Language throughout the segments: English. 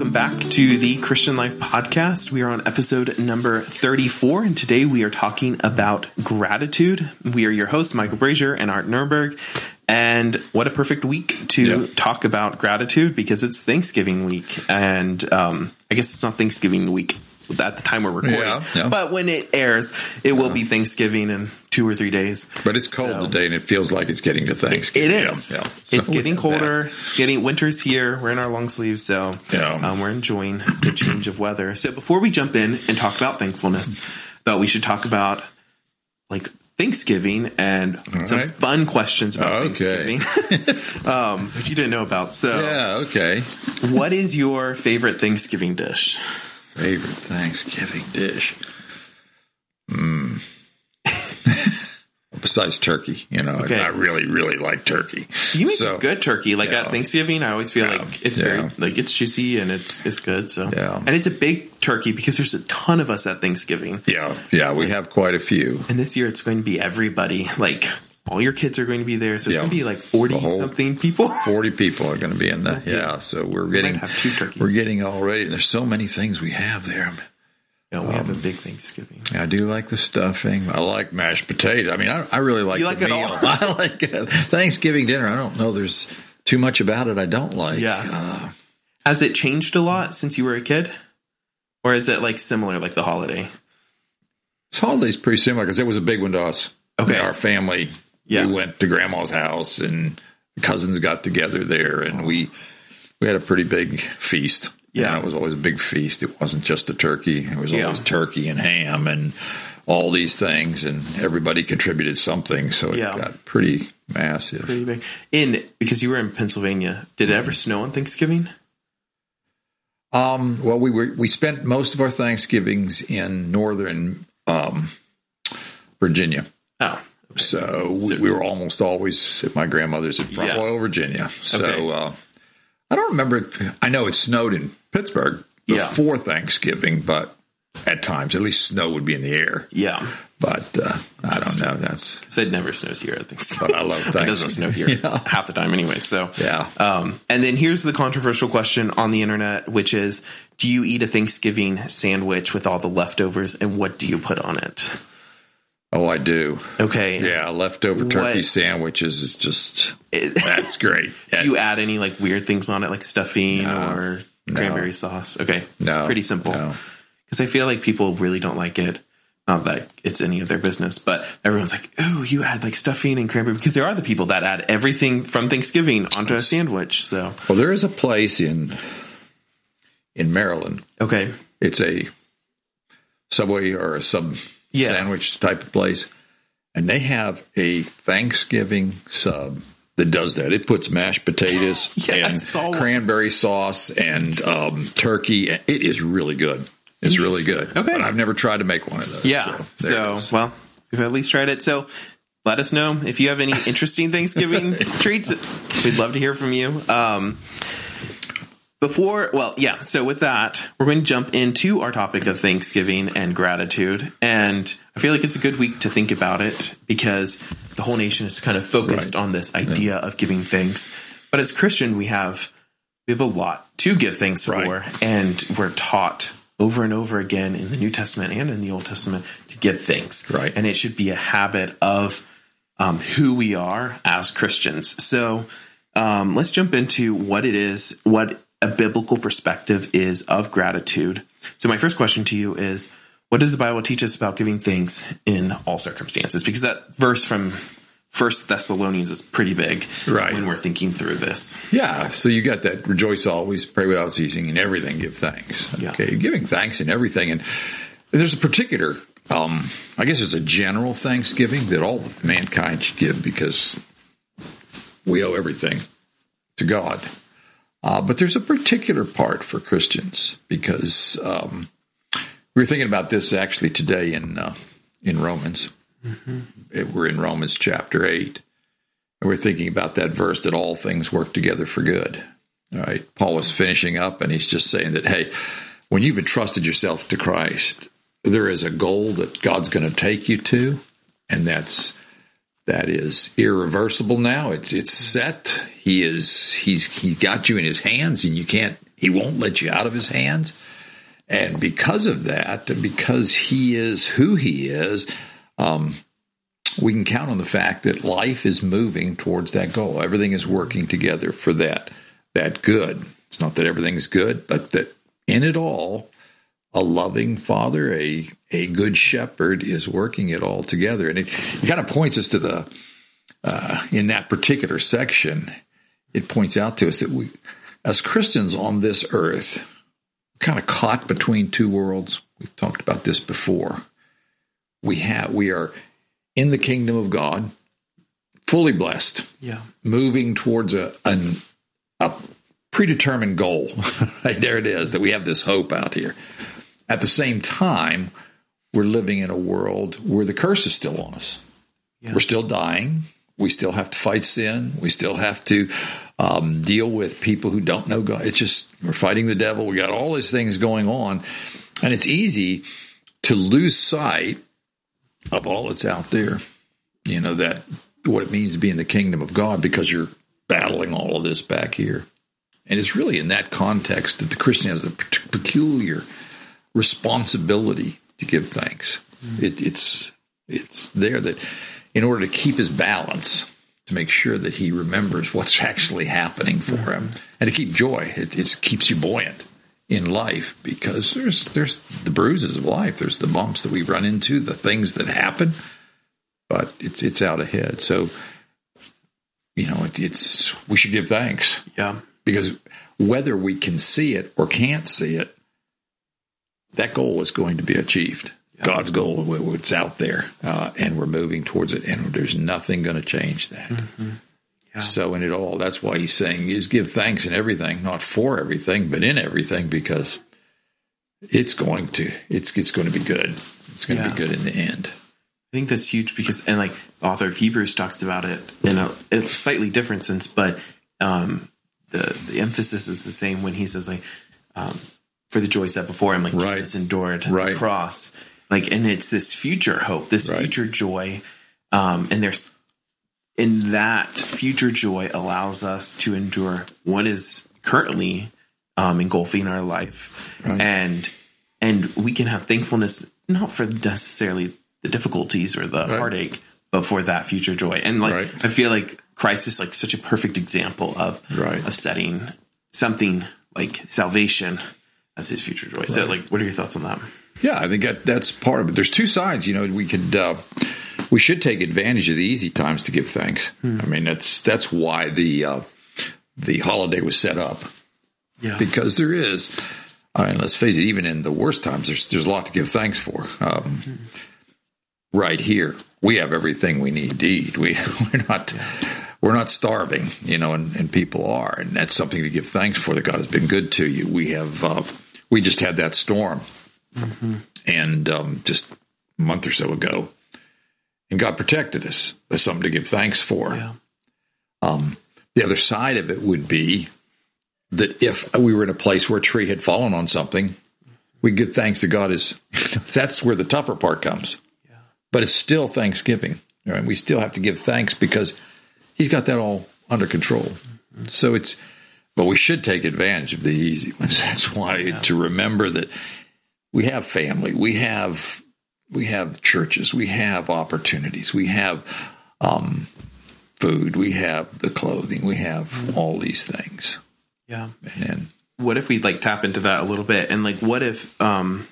Welcome back to the Christian Life Podcast. We are on episode number 34, and today we are talking about gratitude. We are your hosts, Michael Brazier and Art Nuremberg, and what a perfect week to talk about gratitude because it's Thanksgiving week, and I guess it's not Thanksgiving week at the time we're recording, but when it airs, it will be Thanksgiving in 2 or 3 days. But it's cold today, and it feels like it's getting to Thanksgiving. It is. Yeah. It's getting colder. It's getting winter's here. We're in our long sleeves, so we're enjoying the change of weather. So before we jump in and talk about thankfulness, thought we should talk about like Thanksgiving and some fun questions about Thanksgiving, which you didn't know about. So, what is your favorite Thanksgiving dish? Favorite Thanksgiving dish? Besides turkey, I really, really like turkey. You make good turkey. Like at Thanksgiving, I always feel like it's very, like it's juicy and it's good. So, and it's a big turkey because there's a ton of us at Thanksgiving. We have quite a few. And this year it's going to be everybody, like all your kids are going to be there. So it's going to be like 40 something people. 40 people are going to be in the, so we're getting, have 2 turkeys. We're getting all ready. There's so many things we have there. Yeah, we have a big Thanksgiving. I do like the stuffing. I like mashed potato. I mean, I really like the meal. I like Thanksgiving dinner. I don't know. There's too much about it I don't like. Yeah. Has it changed a lot since you were a kid? Or is it like similar, like the holiday? This holiday's pretty similar because it was a big one to us. Okay. Our family, we went to grandma's house and the cousins got together there and we had a pretty big feast. Yeah, it was always a big feast. It wasn't just a turkey. It was always turkey and ham and all these things, and everybody contributed something, so it got pretty massive. Pretty big. Because you were in Pennsylvania, did it ever snow on Thanksgiving? Well, we spent most of our Thanksgivings in northern Virginia. Oh. Okay. So we were almost always at my grandmother's in Front Royal, Virginia. So I don't remember. I know it snowed in Pittsburgh before Thanksgiving, but at times, at least snow would be in the air. Yeah. But I don't know. Because it never snows here, I think. But I love Thanksgiving. It doesn't snow here half the time anyway. So, and then here's the controversial question on the internet, which is, do you eat a Thanksgiving sandwich with all the leftovers, and what do you put on it? Oh, I do. Okay. Yeah, leftover turkey sandwiches is just, that's great. Do you add any like weird things on it, like stuffing or cranberry sauce? Okay. It's pretty simple. Because I feel like people really don't like it. Not that it's any of their business, but everyone's like, oh, you add like stuffing and cranberry. Because there are the people that add everything from Thanksgiving onto a sandwich. So, well, there is a place in Maryland. Okay. It's a Subway or a sandwich type of place, and they have a Thanksgiving sub that does that. It puts mashed potatoes and cranberry sauce and turkey. It is really good. It's really good. Okay, but I've never tried to make one of those. Yeah. So well, we've at least tried it. So let us know if you have any interesting Thanksgiving treats. We'd love to hear from you. So with that, we're going to jump into our topic of Thanksgiving and gratitude. And I feel like it's a good week to think about it because the whole nation is kind of focused on this idea of giving thanks. But as Christian, we have a lot to give thanks for. And we're taught over and over again in the New Testament and in the Old Testament to give thanks. Right. And it should be a habit of who we are as Christians. So let's jump into what it is, what a biblical perspective is of gratitude. So my first question to you is, what does the Bible teach us about giving thanks in all circumstances? Because that verse from 1 Thessalonians is pretty big when we're thinking through this. Yeah, so you got that, rejoice always, pray without ceasing, in everything give thanks. Okay, giving thanks in everything. And there's a particular, I guess there's a general thanksgiving that all of mankind should give because we owe everything to God. But there's a particular part for Christians because we were thinking about this actually today in Romans. Mm-hmm. We're in Romans chapter 8, and we're thinking about that verse that all things work together for good. All right, Paul was finishing up, and he's just saying that, hey, when you've entrusted yourself to Christ, there is a goal that God's going to take you to, and that is irreversible now. It's set. He's got you in his hands, and you can't He won't let you out of his hands. And because of that, and because he is who he is, we can count on the fact that life is moving towards that goal. Everything is working together for that good. It's not that everything is good, but that in it all, a loving father, a good shepherd is working it all together. And it kind of points us to the, in that particular section, it points out to us that we, as Christians on this earth, we're kind of caught between two worlds. We've talked about this before. We are in the kingdom of God, fully blessed, moving towards a predetermined goal. Right, there it is, that we have this hope out here. At the same time, we're living in a world where the curse is still on us. Yeah. We're still dying. We still have to fight sin. We still have to deal with people who don't know God. It's just, we're fighting the devil. We got all these things going on. And it's easy to lose sight of all that's out there. You know, that what it means to be in the kingdom of God, because you're battling all of this back here. And it's really in that context that the Christian has the peculiar responsibility to give thanks. It's there that in order to keep his balance, to make sure that he remembers what's actually happening for him, and to keep joy. It keeps you buoyant in life, because there's the bruises of life. There's the bumps that we run into, the things that happen, but it's out ahead. So, you know, we should give thanks. Yeah. Because whether we can see it or can't see it, that goal is going to be achieved. Yeah. God's goal, it's out there, and we're moving towards it, and there's nothing going to change that. Mm-hmm. Yeah. So in it all, that's why he's saying is give thanks in everything, not for everything, but in everything, because it's going to be good. It's going to be good in the end. I think that's huge, because, and like the author of Hebrews talks about it in a slightly different sense, but the emphasis is the same when he says, like, for the joy set before him, like Jesus endured the cross, like, and it's this future hope, this future joy, and there's, in that future joy allows us to endure what is currently engulfing our life, and we can have thankfulness not for necessarily the difficulties or the heartache, but for that future joy. And like I feel like Christ is like such a perfect example of setting something like salvation as his future joy. So, like, what are your thoughts on that? Yeah, I think that's part of it. There's two sides. You know, we should take advantage of the easy times to give thanks. I mean, that's why the holiday was set up. Yeah, because there is. And let's face it, even in the worst times, there's a lot to give thanks for. Right here, we have everything we need to eat. We're not starving, you know, and people are, and that's something to give thanks for, that God has been good to you. We just had that storm, and just a month or so ago, and God protected us. That's something to give thanks for. Yeah. The other side of it would be that if we were in a place where a tree had fallen on something, we give thanks to God. That's where the tougher part comes. Yeah. But it's still Thanksgiving. Right? We still have to give thanks because He's got that all under control. Mm-hmm. So but we should take advantage of the easy ones. That's why to remember that we have family, we have churches, we have opportunities, we have food, we have the clothing, we have all these things. Yeah. And what if we like tap into that a little bit, and like what if and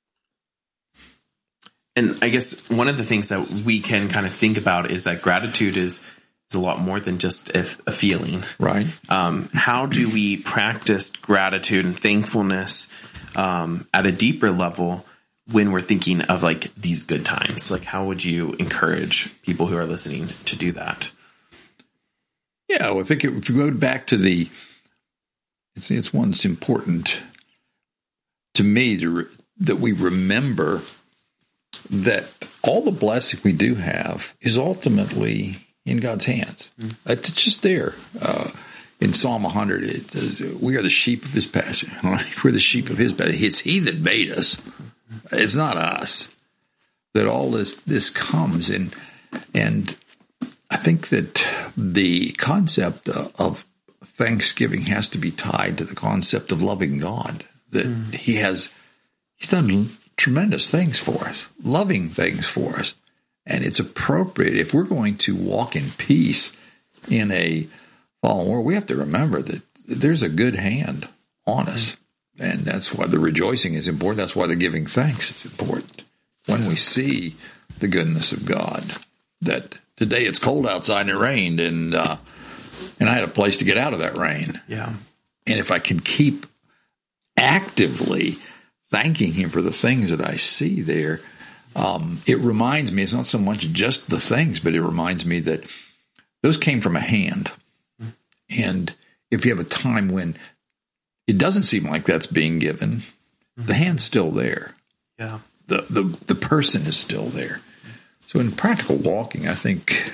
I guess one of the things that we can kind of think about is that gratitude is a lot more than just a feeling. Right. How do we practice gratitude and thankfulness at a deeper level when we're thinking of like these good times? Like, how would you encourage people who are listening to do that? Yeah, well, I think if you go back to it's one that's important to me that we remember that all the blessing we do have is ultimately in God's hands. It's just there. In Psalm 100, it says, we are the sheep of His pasture. Right? We're the sheep of His pasture. It's He that made us. It's not us. That all this comes in. And I think that the concept of thanksgiving has to be tied to the concept of loving God, that He's done tremendous things for us, loving things for us. And it's appropriate if we're going to walk in peace in a fallen world, we have to remember that there's a good hand on us. And that's why the rejoicing is important. That's why the giving thanks is important. When we see the goodness of God, that today it's cold outside and it rained, and I had a place to get out of that rain. Yeah. And if I can keep actively thanking Him for the things that I see there, it reminds me, it's not so much just the things, but it reminds me that those came from a hand. And if you have a time when it doesn't seem like that's being given, the hand's still there. Yeah. The person is still there. So in practical walking, I think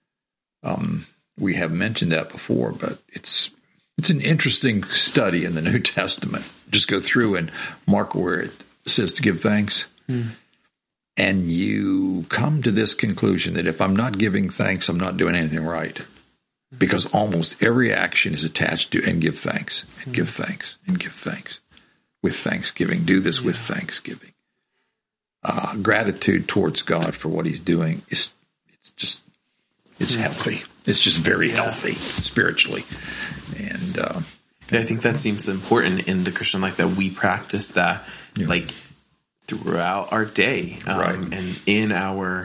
we have mentioned that before, but it's an interesting study in the New Testament. Just go through and mark where it says to give thanks. And you come to this conclusion that if I'm not giving thanks, I'm not doing anything right. Because almost every action is attached to and give thanks, and give thanks, and give thanks. With thanksgiving. Do this with thanksgiving. Gratitude towards God for what He's doing it's healthy. It's just very healthy spiritually. And I think that seems important in the Christian life, that we practice that like throughout our day, and in our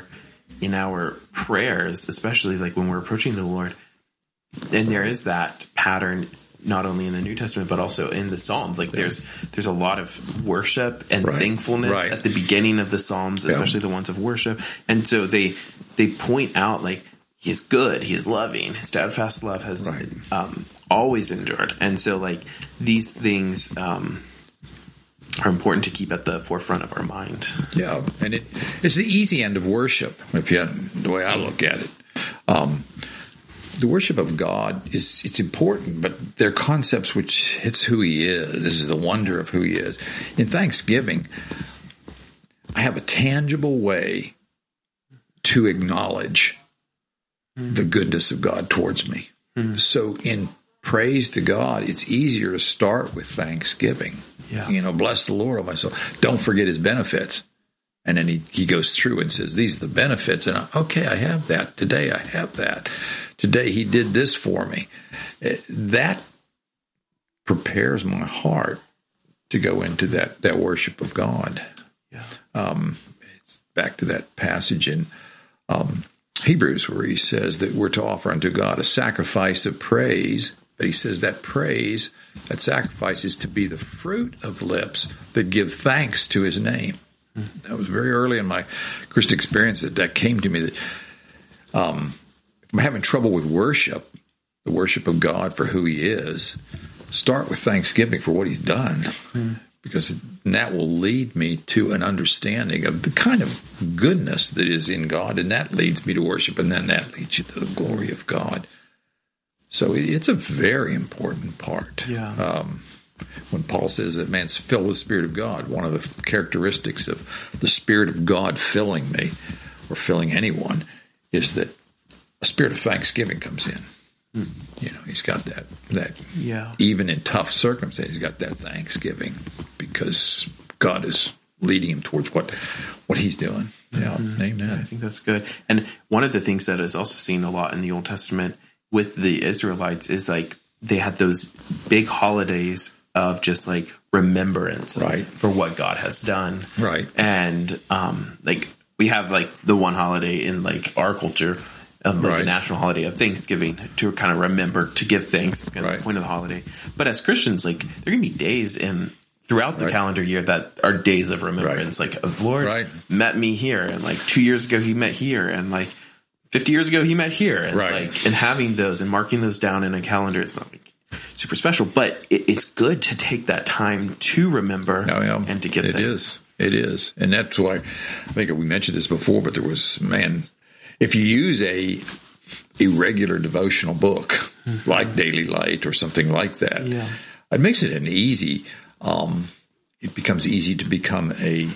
prayers, especially like when we're approaching the Lord. And there is that pattern not only in the New Testament but also in the Psalms. Like there's a lot of worship and thankfulness at the beginning of the Psalms, especially the ones of worship. And so they point out like He is good, He is loving, His steadfast love has always endured. And so like these things are important to keep at the forefront of our mind. Yeah, and it's the easy end of worship, the way I look at it. The worship of God it's important, but they're concepts which it's who He is. This is the wonder of who He is. In Thanksgiving, I have a tangible way to acknowledge the goodness of God towards me. So in praise to God, it's easier to start with thanksgiving. Yeah. Bless the Lord, O my soul. Don't forget His benefits. And then he goes through and says, these are the benefits. And I have that. Today I have that. Today He did this for me. That prepares my heart to go into that worship of God. Yeah. It's back to that passage in Hebrews where he says that we're to offer unto God a sacrifice of praise. But he says that praise, that sacrifice is to be the fruit of lips that give thanks to His name. That was very early in my Christian experience that came to me that if I'm having trouble with worship, the worship of God for who He is, start with thanksgiving for what He's done, because that will lead me to an understanding of the kind of goodness that is in God, and that leads me to worship, and then that leads you to the glory of God. So it's a very important part. Yeah. When Paul says that man's filled with the Spirit of God, one of the characteristics of the Spirit of God filling me or filling anyone is that a spirit of thanksgiving comes in. He's got that even in tough circumstances, he's got that thanksgiving because God is leading him towards what He's doing. Yeah. Amen. I think that's good. And one of the things that is also seen a lot in the Old Testament with the Israelites is like they had those big holidays of just like remembrance for what God has done. Right. And like we have like the one holiday in like our culture of like the national holiday of Thanksgiving to kind of remember to give thanks at the point of the holiday. But as Christians, like there can be days throughout the calendar year that are days of remembrance, like of Lord met me here, and like 2 years ago He met here, and like 50 years ago He met here, and and having those and marking those down in a calendar, it's not like super special, but it's good to take that time to remember and to give thanks. It is. And that's why I think we mentioned this before, but there was, if you use a regular devotional book like Daily Light or something like that, it makes it an easy, it becomes easy to become a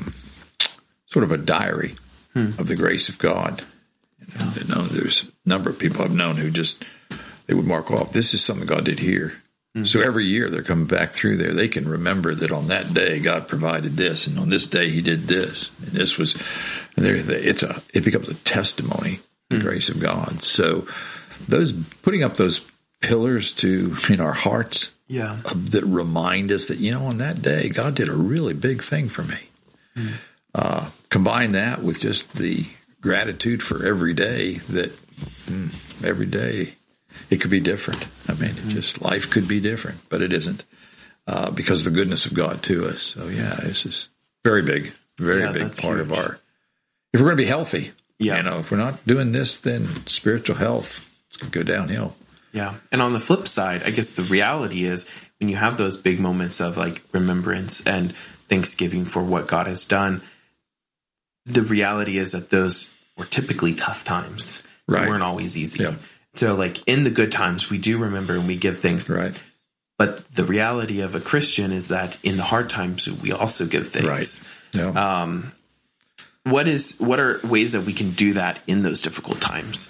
sort of a diary of the grace of God. There's a number of people I've known who just they would mark off, this is something God did here. So every year they're coming back through there. They can remember that on that day God provided this, and on this day He did this, and this was. It becomes a testimony to the grace of God. So those putting up those pillars in our hearts, that remind us that on that day God did a really big thing for me. Combine that with just the gratitude for every day that every day. It could be different. I mean, just life could be different, but it isn't because of the goodness of God to us. So, this is very big part of our. If we're going to be healthy, if we're not doing this, then spiritual health is going to go downhill. Yeah, and on the flip side, I guess the reality is when you have those big moments of like remembrance and thanksgiving for what God has done, the reality is that those were typically tough times. Right. They weren't always easy. Yeah. So like in the good times, we do remember and we give thanks. Right. But the reality of a Christian is that in the hard times, we also give thanks. Right. Yeah. What are ways that we can do that in those difficult times?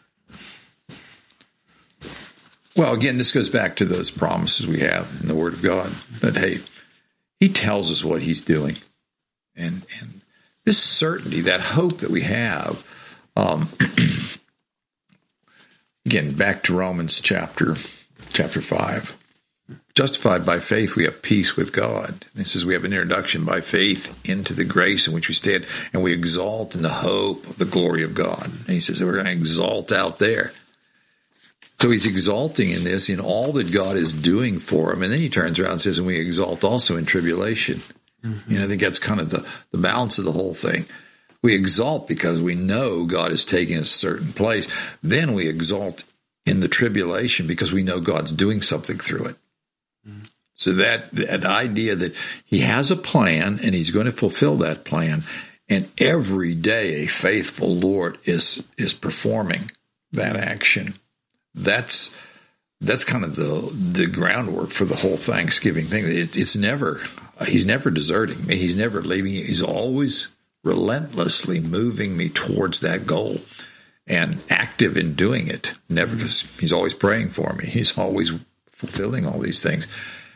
Well, again, this goes back to those promises we have in the Word of God that, hey, He tells us what He's doing. And this certainty, that hope that we have, again, back to Romans chapter 5. Justified by faith, we have peace with God. And it says we have an introduction by faith into the grace in which we stand, and we exalt in the hope of the glory of God. And he says we're going to exalt out there. So he's exalting in this, in all that God is doing for him. And then he turns around and says, and we exalt also in tribulation. Mm-hmm. I think that's kind of the balance of the whole thing. We exalt because we know God is taking us a certain place. Then we exalt in the tribulation because we know God's doing something through it. Mm-hmm. So that idea that He has a plan and He's going to fulfill that plan, and every day a faithful Lord is performing that action. That's kind of the groundwork for the whole Thanksgiving thing. He's never deserting me. He's never leaving me. He's always relentlessly moving me towards that goal and active in doing it. Never, because He's always praying for me. He's always fulfilling all these things.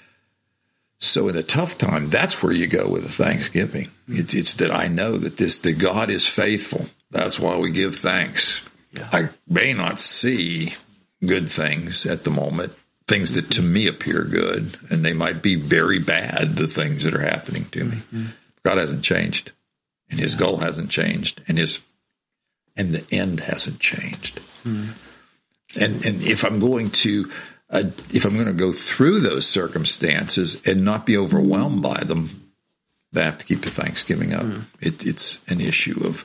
So in a tough time, that's where you go with the Thanksgiving. It's that I know that God is faithful. That's why we give thanks. Yeah. I may not see good things at the moment, things that to me appear good, and they might be very bad, the things that are happening to me. Mm-hmm. God hasn't changed, and His goal hasn't changed, and the end hasn't changed. Mm-hmm. And if I'm going to go through those circumstances and not be overwhelmed by them, I have to keep the Thanksgiving up. Mm-hmm. It's an issue of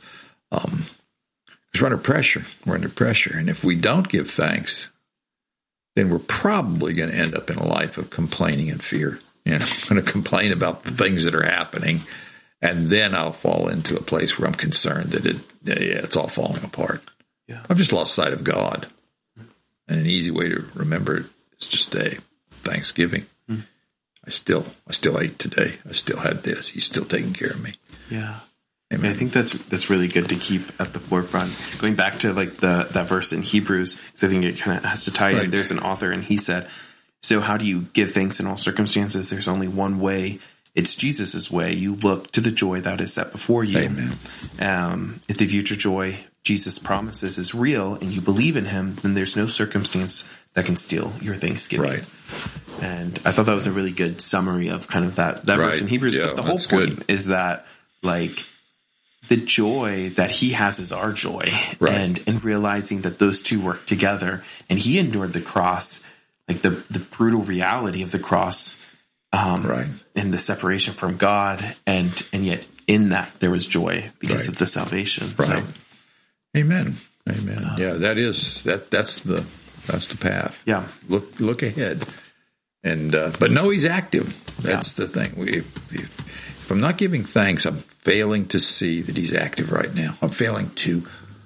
because we're under pressure. We're under pressure, and if we don't give thanks, then we're probably going to end up in a life of complaining and fear. I'm going to complain about the things that are happening, and then I'll fall into a place where I'm concerned that it's all falling apart. Yeah. I've just lost sight of God. And an easy way to remember it is just say Thanksgiving. Mm. I still ate today. I still had this. He's still taking care of me. Yeah. Amen. I think that's really good to keep at the forefront. Going back to like that verse in Hebrews, because I think it kind of has to tie in. There's an author, and he said, so how do you give thanks in all circumstances? There's only one way. It's Jesus' way. You look to the joy that is set before you. Amen. If the future joy Jesus promises is real and you believe in Him, then there's no circumstance that can steal your Thanksgiving. Right. And I thought that was a really good summary of kind of that verse in Hebrews. Yeah, but the whole point is that like the joy that He has is our joy. Right. And realizing that those two work together, and He endured the cross, like the brutal reality of the cross, and the separation from God, and yet in that there was joy because of the salvation. Right. So, Amen. Yeah, that's the path. Yeah. Look ahead, and but know He's active. That's the thing. If I'm not giving thanks, I'm failing to see that He's active right now. I'm failing to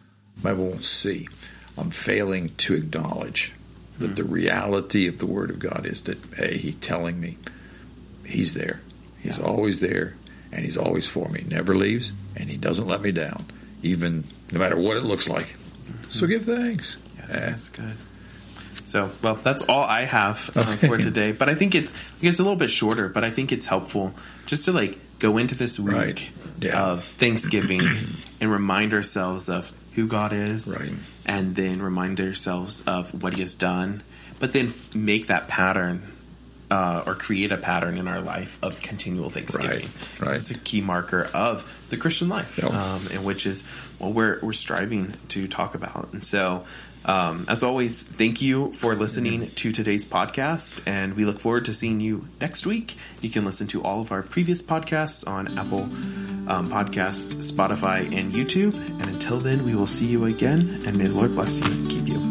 acknowledge that the reality of the Word of God is that, hey, He's telling me He's there. He's always there, and He's always for me. Never leaves, and He doesn't let me down, even no matter what it looks like. Mm-hmm. So give thanks. Yeah, that's good. So, well, that's all I have for today. But I think it's a little bit shorter, but I think it's helpful just to like go into this week of Thanksgiving and remind ourselves of who God is, and then remind ourselves of what He has done, but then make that pattern or create a pattern in our life of continual Thanksgiving. This is a key marker of the Christian life, and which is what we're striving to talk about. And so, as always, thank you for listening to today's podcast, and we look forward to seeing you next week. You can listen to all of our previous podcasts on Apple Podcast, Spotify, and YouTube. And until then, we will see you again, and may the Lord bless you and keep you.